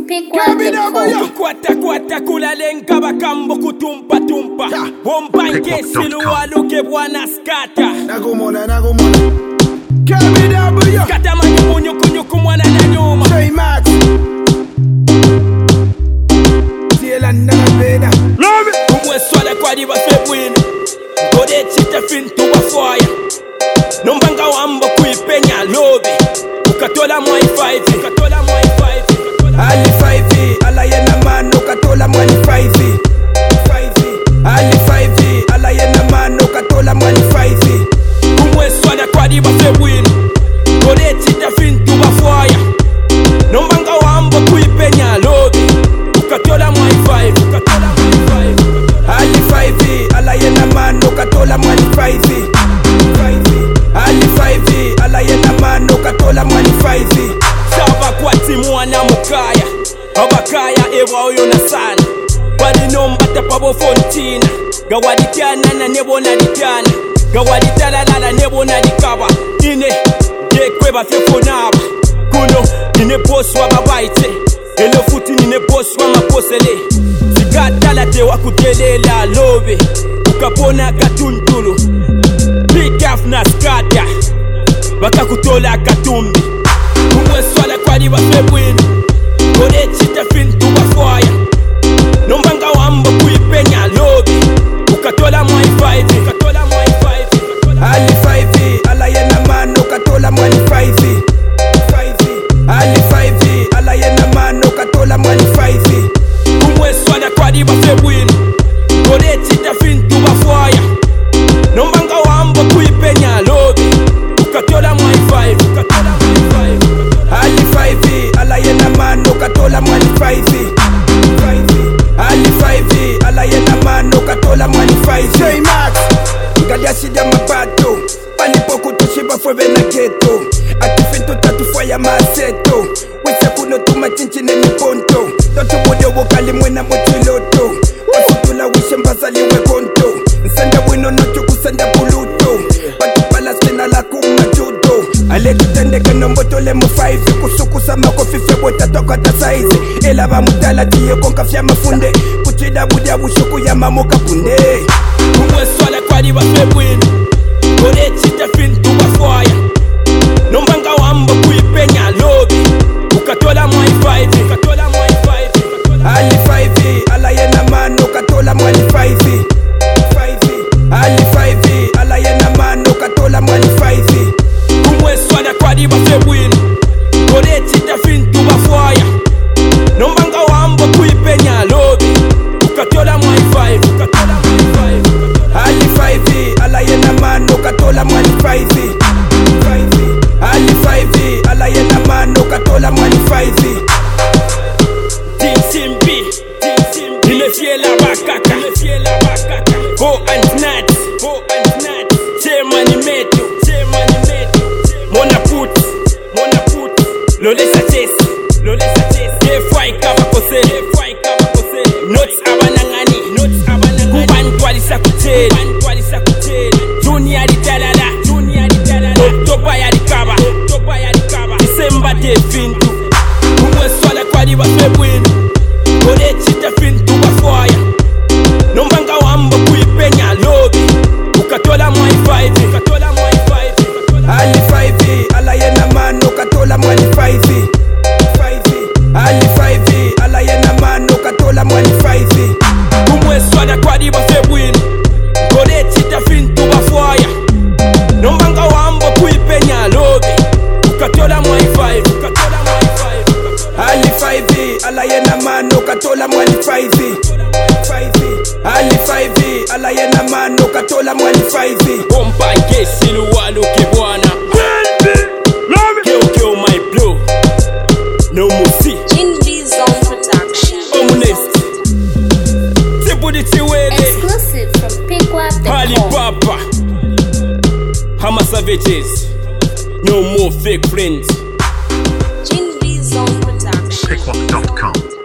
Kwata kula lenga bakambo kutumpa tumpa. Bombange silualu ke bwana skata. Nagumona KBW Skata manyuku mwana na nyuma. J Max Tiela nabena Love it Kumwe swala kwa diba febwini. Kode chita fintu wafwaya. Nombanga wambo kuipenya lobe. Ukatola mwai 5. Ali 5 ala yena mano katola mwani 5 Ali 5 ala yena mano katola mwani 5 Kumwe swala kwa diba febwini. Kode chita fintu wafwaya. Nombanga wambo kuipenya lobe. Ukatola mwai 5. Ali 5 ala yena mano katola mwani 5 Ali 5 ala yena mano katola mwani 5 Saba kwa timu wana mukaya. Abakaya ewa oyo na sana. Bali nombata pabo fontina. Gawaditiana na nebo na ditiana. Gawaditala lala nebo na dikaba. Ine gekwe bafefo naba. Kuno nine boss wa babaite. Elo futi nine boss wa maposele. Sikatala te wakutelela lobe. Ukapona katuntulu. Big af na skata. Bakakutola katumbi. Kumwe swala kwa diba febwini. Kode chita fintu wafwaya. Nombanga wambo kuipenya lobe. Ukatola mwai 5. Ali 5 ala yena mano katola mwani 5 Ali 5 ala yena mano katola mwani 5 Kumwe swala kwa diba febwini. Kode chita fintu wafwaya. Nombanga wambo kuipenya lobe. Ukatola mwai 5. Ali 5 ala yena mano katola mwani 5 Ali 5 ala yena mano katola mwani 5 J Max Ngalia shida mapato Palipo kutoshiba fwebe na geto Atifinto tatu fwaya maseto Wisa kuno tuma chinchine miponto Toto bude wokali mwena mochiloto Wasutula wishe mbazaliwe konto Nsanda wino nocho kusanda buluto Batu palasena la kumajudo Ale kutendeke nombotole mu 5 Kusukusa makofi febo tatoka ta size Ela ba mutala tiye konka fya mafunde Kuchida budia bushuku ya mamoka punde Kumwe swala kwa diba febwini. Kode chita fintu wafwaya. Nombanga wambo kuipenya lobe. Ukatola mwai 5. Ali 5 ala yena mano katola mwani 5 Ali 5 ala yena mano katola mwani 5 Kumwe swala kwa diba febwini. Kode chita fintu wafwaya. Nombanga wambo kuipenya lobe. Ukatola mwai 5. Ali 5 ala yena mano katola mwani 5 Ali 5 ala yena mano katola mwani 5 Simbi. Nile fiela bakaka. Go and nut. Chemani meto. Mona put. Lolesa chesi. Defwai kaba kose. Notes abanangani. Kuban twalisa kuteli. Dunia di talala. Oktoba ya di kaba. December de fintu. Kumwe swala kwa diba febwini. Kode chita fintu wafwaya. Nombanga wambo kuipenya lobe. Ukatola mwai 5. Ali 5 ala yena mano katola mwani 5 Ali 5 ala yena mano katola mwani 5 Kumwe swala kwa diba febwini. Kode chita fintu wafwaya. Nombanga wambo kuipenya lobe. Ukatola mwai 5. Ali 5 ala yena mano katola mwani 5 Ali 5 ala yena mano katola mwani 5 Bombange silualu ke bwana. Kill my blow. No musi. Honest. Sibudi chiwele. Exclusive from Pickwap.com. Alibaba. Hama savages. No more fake friends. Pickwap.com